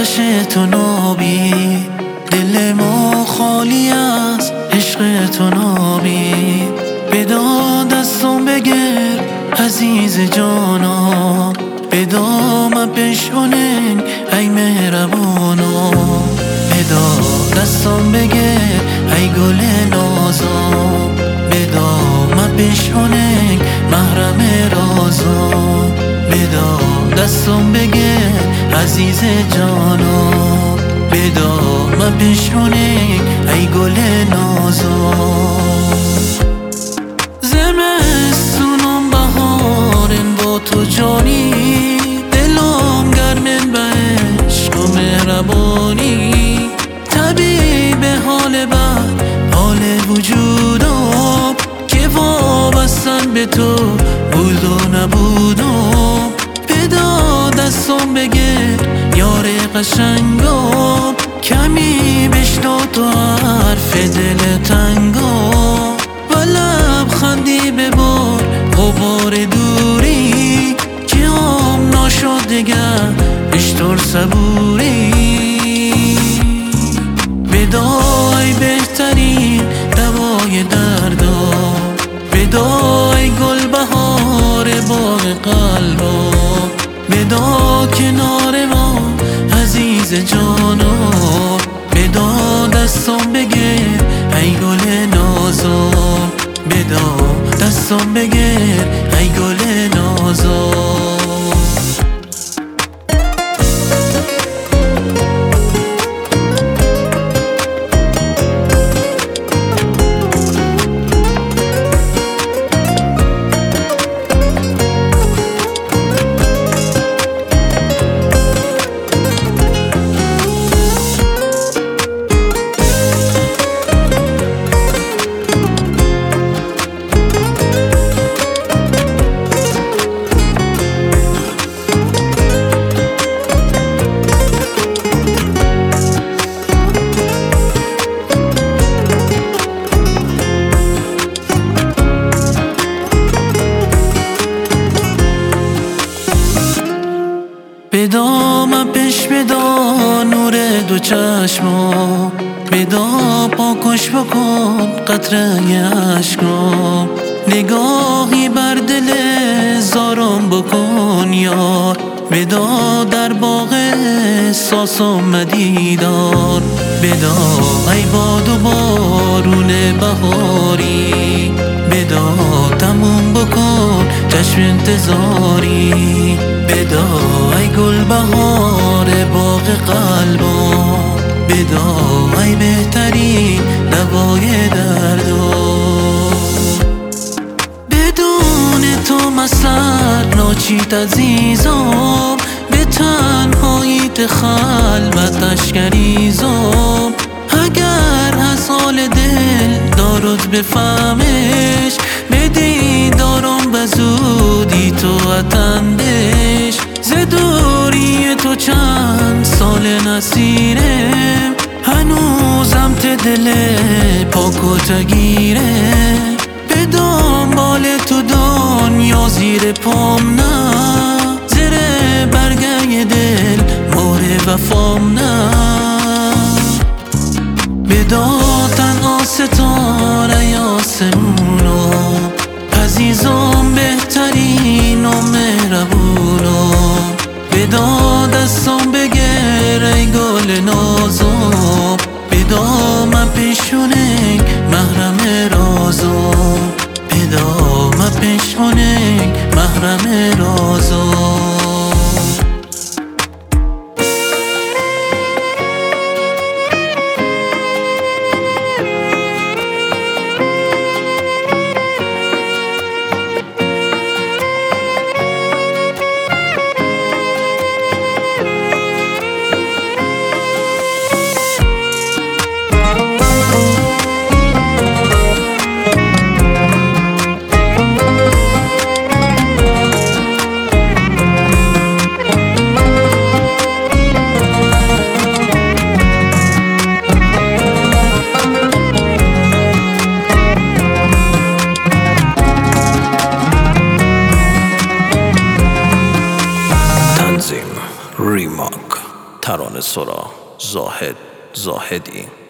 آتش تو نابی، دل ما خالی از عشق تو نابی. بدا دستم بگیر عزیز جانا، بدا من بشونین ای مهربانا. بدا دستم بگیر ای گل نازم، بدا من بشونین محرم رازم. بدا دستم بگیر عزیز جانا، بدا من بشونین ای گل نازم. زمستونم بهارن با تو جانی، دلم گرمن به عشق و مهربانی. طبیب حال بد حال وجودم، که وابستن به تو بود و نبودم. بدا دستم بگیر یار قشنگم، کمی بشنو تو حرف دل تنگم. و لبخندی ببار غبار دوری، که هم ناشد دگر بیشتر صبوری. بدای بهترین دوای دردم، بدای گل بهار باغ قلبم. بدا کنار ما عزیز جانم، بدا دستم بگیر ای گل نازم. بدا دستم بگیر ای گل نازم. بدا من پیش بدا نور دو چشمم، بدا پاکش بکن قطره عشقم. نگاهی بر دل زارم بکن یار، بدا در باغ احساسم مدیدار. بدا ای باد و بارون بهاری، بدا تموم بکن چشم انتظاری. بدا ای گل بهار باغ قلبم، بدا ای بهترین دوای دردم. بدون تو مسر ناچید عزیزم، به تنهاییت خلوتش گریزم. اگر از حال دل دارد بفهمش، بدی دارم بزودی تو اتندش. ز دوری تو چند سال نسیرم، هنوزم ته دل پاک و تگیره. به دنبال تو دنیا زیر پام نه، زیر برگه دل مهر وفام نه. بدا تنها ستاره آسمونم، عزیزم بهترین و مهربونم. بدا دستم بگیر ای گل نازم، بدا من پیشونک محرم رازم. بدا من پیشونک محرم رازم. Rimac ترانه سرا زاهد زاهدی.